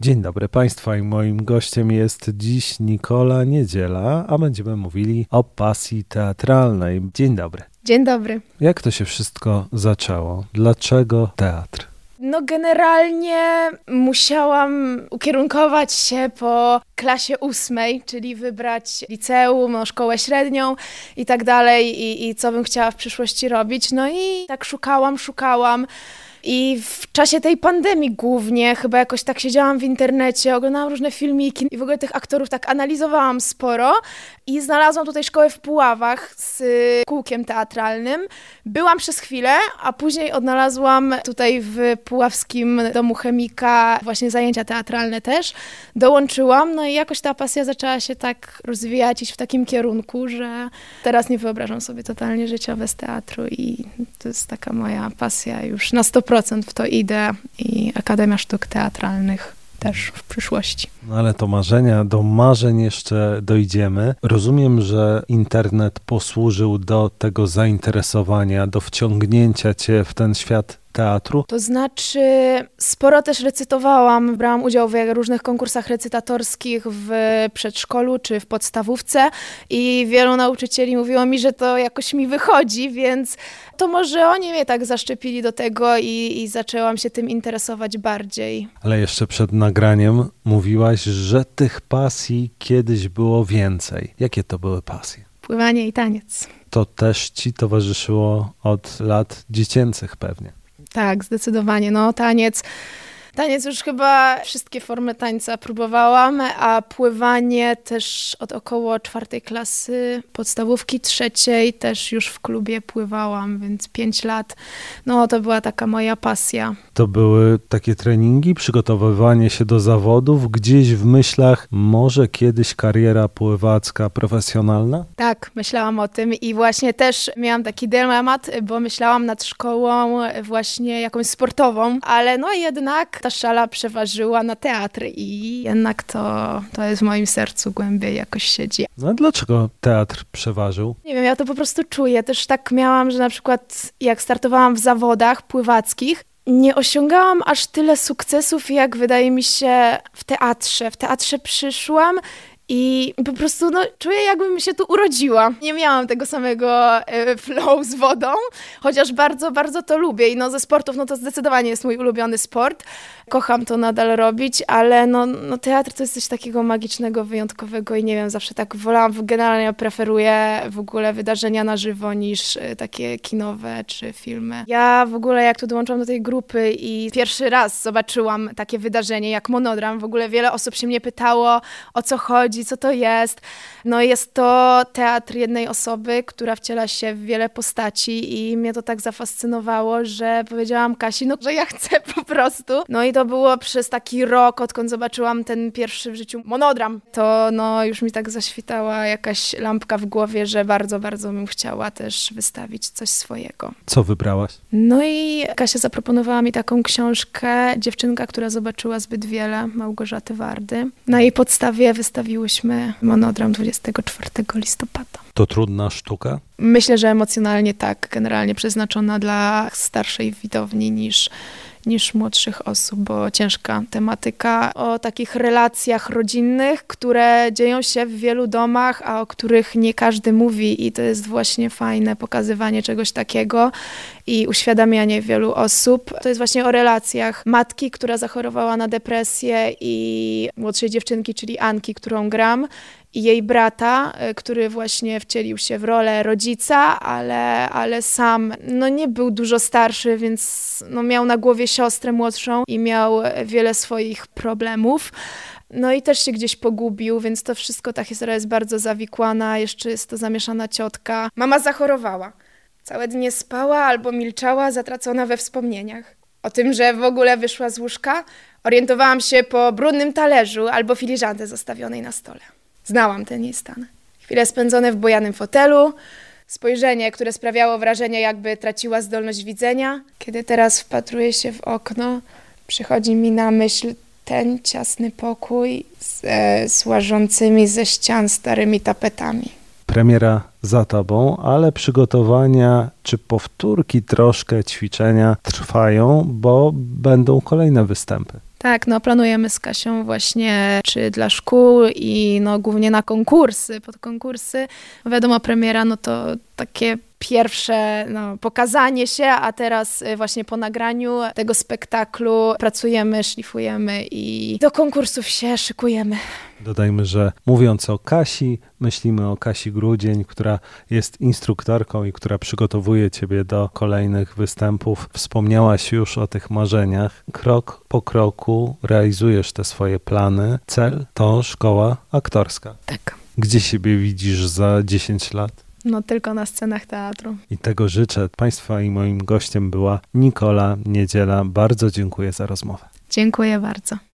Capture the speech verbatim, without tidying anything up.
Dzień dobry Państwa i moim gościem jest dziś Nikola Niedziela, a będziemy mówili o pasji teatralnej. Dzień dobry. Dzień dobry. Jak to się wszystko zaczęło? Dlaczego teatr? No generalnie musiałam ukierunkować się po klasie ósmej, czyli wybrać liceum, no, szkołę średnią i tak dalej i, i co bym chciała w przyszłości robić. No i tak szukałam, szukałam. I w czasie tej pandemii głównie chyba jakoś tak siedziałam w internecie, oglądałam różne filmiki i w ogóle tych aktorów tak analizowałam sporo i znalazłam tutaj szkołę w Puławach z kółkiem teatralnym. Byłam przez chwilę, a później odnalazłam tutaj w Puławskim Domu Chemika właśnie zajęcia teatralne też. Dołączyłam, no i jakoś ta pasja zaczęła się tak rozwijać, iść w takim kierunku, że teraz nie wyobrażam sobie totalnie życia bez teatru i to jest taka moja pasja już na sto procent w to idę i Akademia Sztuk Teatralnych też w przyszłości. No ale to marzenia, do marzeń jeszcze dojdziemy. Rozumiem, że internet posłużył do tego zainteresowania, do wciągnięcia cię w ten świat teatru? To znaczy, sporo też recytowałam, brałam udział w różnych konkursach recytatorskich w przedszkolu czy w podstawówce i wielu nauczycieli mówiło mi, że to jakoś mi wychodzi, więc to może oni mnie tak zaszczepili do tego i, i zaczęłam się tym interesować bardziej. Ale jeszcze przed nagraniem mówiłaś, że tych pasji kiedyś było więcej. Jakie to były pasje? Pływanie i taniec. To też ci towarzyszyło od lat dziecięcych pewnie. Tak, zdecydowanie. No, taniec. Taniec już chyba wszystkie formy tańca próbowałam, a pływanie też od około czwartej klasy podstawówki, trzeciej też już w klubie pływałam, więc pięć lat. No, to była taka moja pasja. To były takie treningi, przygotowywanie się do zawodów, gdzieś w myślach może kiedyś kariera pływacka profesjonalna? Tak, myślałam o tym i właśnie też miałam taki dylemat, bo myślałam nad szkołą właśnie jakąś sportową, ale no jednak ta szala przeważyła na teatr i jednak to, to jest w moim sercu głębiej jakoś siedzi. No a dlaczego teatr przeważył? Nie wiem, ja to po prostu czuję. Też tak miałam, że na przykład jak startowałam w zawodach pływackich, nie osiągałam aż tyle sukcesów, jak wydaje mi się w teatrze. W teatrze przyszłam i po prostu no, czuję, jakbym się tu urodziła. Nie miałam tego samego e, flow z wodą, chociaż bardzo, bardzo to lubię. I no, ze sportów, no to zdecydowanie jest mój ulubiony sport. Kocham to nadal robić, ale no, no, teatr to jest coś takiego magicznego, wyjątkowego i nie wiem, zawsze tak wolałam, generalnie preferuję w ogóle wydarzenia na żywo niż e, takie kinowe czy filmy. Ja w ogóle jak tu dołączyłam do tej grupy i pierwszy raz zobaczyłam takie wydarzenie jak Monodram, w ogóle wiele osób się mnie pytało, o co chodzi, co to jest. No jest to teatr jednej osoby, która wciela się w wiele postaci i mnie to tak zafascynowało, że powiedziałam Kasi, no, że ja chcę po prostu. No i to było przez taki rok, odkąd zobaczyłam ten pierwszy w życiu Monodram. To no już mi tak zaświtała jakaś lampka w głowie, że bardzo, bardzo bym chciała też wystawić coś swojego. Co wybrałaś? No i Kasia zaproponowała mi taką książkę Dziewczynka, która zobaczyła zbyt wiele, Małgorzaty Wardy. Na jej podstawie wystawiły Monodram dwudziestego czwartego listopada. To trudna sztuka? Myślę, że emocjonalnie tak, generalnie przeznaczona dla starszej widowni niż, niż młodszych osób, bo ciężka tematyka o takich relacjach rodzinnych, które dzieją się w wielu domach, a o których nie każdy mówi i to jest właśnie fajne pokazywanie czegoś takiego i uświadamianie wielu osób. To jest właśnie o relacjach matki, która zachorowała na depresję i młodszej dziewczynki, czyli Anki, którą gram, i jej brata, który właśnie wcielił się w rolę rodzica, ale, ale sam no nie był dużo starszy, więc no miał na głowie siostrę młodszą i miał wiele swoich problemów. No i też się gdzieś pogubił, więc to wszystko, ta historia jest bardzo zawikłana, jeszcze jest to zamieszana ciotka. Mama zachorowała. Całe dnie spała albo milczała, zatracona we wspomnieniach. O tym, że w ogóle wyszła z łóżka, orientowałam się po brudnym talerzu albo filiżance zostawionej na stole. Znałam ten jej stan. Chwile spędzone w bojanym fotelu, spojrzenie, które sprawiało wrażenie, jakby traciła zdolność widzenia. Kiedy teraz wpatruję się w okno, przychodzi mi na myśl ten ciasny pokój ze, z łażącymi ze ścian starymi tapetami. Premiera za tobą, ale przygotowania czy powtórki troszkę ćwiczenia trwają, bo będą kolejne występy. Tak, no planujemy z Kasią właśnie czy dla szkół i no głównie na konkursy, pod konkursy. Wiadomo, premiera no to takie pierwsze no, pokazanie się, a teraz właśnie po nagraniu tego spektaklu pracujemy, szlifujemy i do konkursów się szykujemy. Dodajmy, że mówiąc o Kasi, myślimy o Kasi Grudzień, która jest instruktorką i która przygotowuje ciebie do kolejnych występów. Wspomniałaś już o tych marzeniach. Krok po kroku realizujesz te swoje plany. Cel to szkoła aktorska. Tak. Gdzie siebie widzisz za dziesięć lat? No tylko na scenach teatru. I tego życzę. Państwa i moim gościem była Nikola Niedziela. Bardzo dziękuję za rozmowę. Dziękuję bardzo.